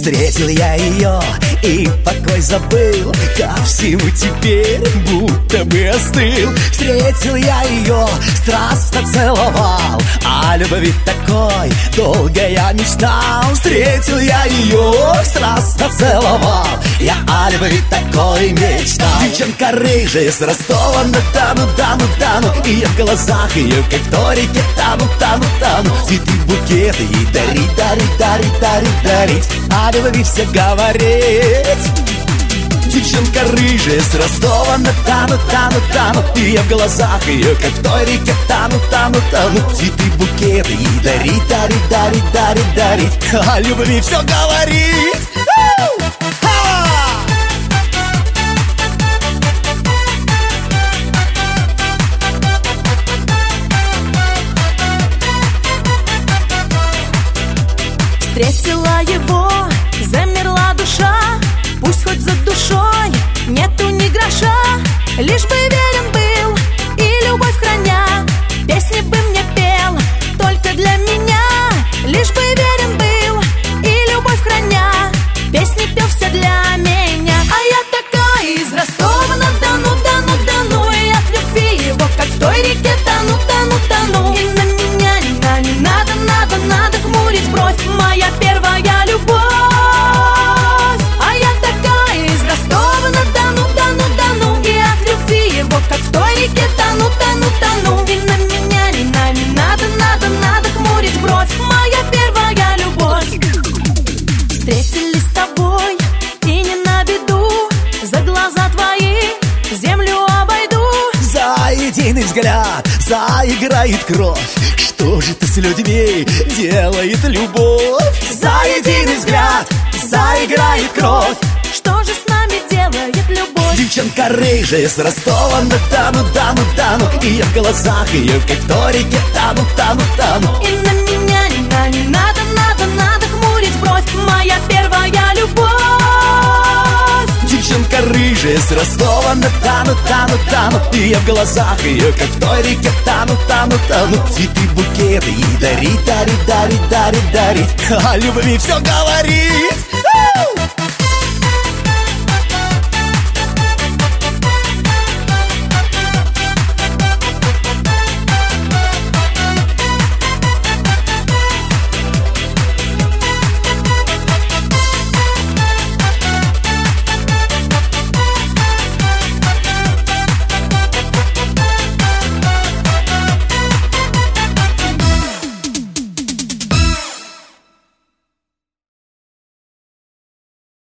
Встретил я ее и покой забыл, ко всему теперь будто бы остыл. Встретил я ее, страстно целовал, о любви такой долго я мечтал. Встретил я ее, страстно целовал, я о любви такой мечтал. Девчонка рыжая с Ростова-на-Дону, Дону. И в глазах ее, как в той реке, тану. Цветы, букеты ей дарить, о любви все говорить. Девчонка рыжая с Ростова-на-Дону, и в глазах ее, как в той реке, тану. Цветы, букеты ей дарить, о любви все говорить. Встретила его, замерла душа, пусть хоть за душой нету ни гроша, лишь бы верен был и любовь храня, песни бы мне пел только для меня. Лишь бы верен был и любовь храня, песни пел все для меня. А я такая из Ростова-на-Дону, и от любви его, как в той реке, тану. И на меня не надо хмурить бровь, моя первая любовь. А я такая из Ростова-на-Дону, и от любви его, как в той реке, тану. И на меня не надо хмурить бровь, моя первая любовь. Встретились с тобой и не на беду, за глаза твои землю обойду. За единый взгляд заиграет кровь, что же ты с людьми делает любовь? За единый взгляд заиграет кровь, что же с нами делает любовь? Девчонка рыжая с Ростова-на-Дону, и в глазах ее, как в той реке, тану. И на меня не надо хмурить бровь, моя первая любовь. Девчонка рыжая с Ростова-на-Дону, и в глазах ее, как в той реке, тану. Цветы, букеты ей дарить, о любви все говорит.